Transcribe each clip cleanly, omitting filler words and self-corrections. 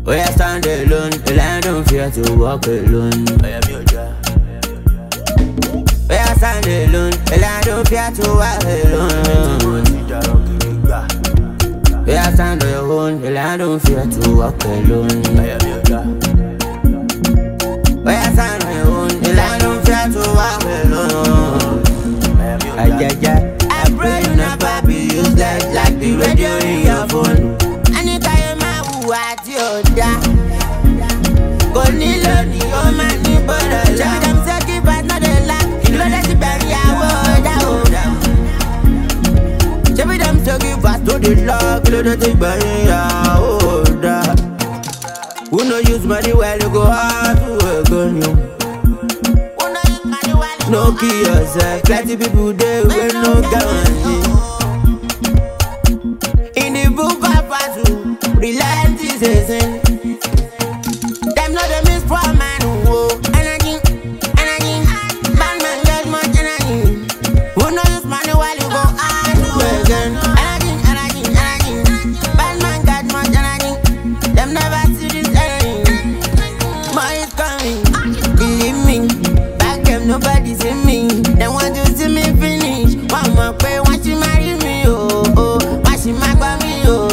Oh, I stand alone, and I don't fear to walk alone. I am your job. Oh, I stand alone, and I don't fear to walk alone. Oh, I stand on your own, and I don't fear to walk alone. I am your job. Oh, I stand on your own, and I don't fear to walk alone. I am your job. I pray you never be useless like the radio in your phone. What you da? Go nilo ni o ma ni borola. Show them sacrifice not a lack. You know that you bury our da. Show them sacrifice to the luck. You know that you bury our da. Who no use money well you go hard to work on you. Who no use money well you no kill yourself. Plenty people there with no guarantee. In the book of Azu, reliance is a sin. Them know they miss for man who energy. Bad man get much energy. Who know use money while you go hard to again. Energy. Bad man got much energy. Them never see this energy. More is coming, believe me. Back them nobody see me. They want to see me finish. One more pay, want you marry me, oh. Why she might buy me, oh.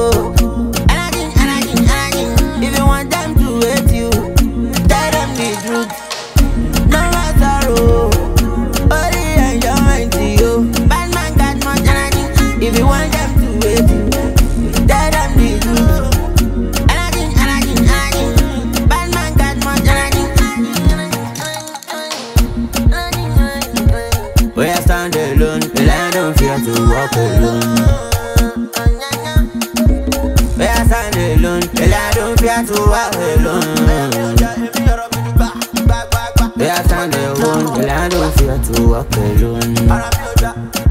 If you want them to hate you, tell them the truth. No more sorrow, only enjoyment to you. Bad man got much energy. If you want them to hate you, tell them the truth. Energy. Bad man got much energy. Where I stand alone, and I don't fear to walk alone. Where I stand alone, and I don't fear to walk alone. Where I stand alone, and I don't fear to walk alone.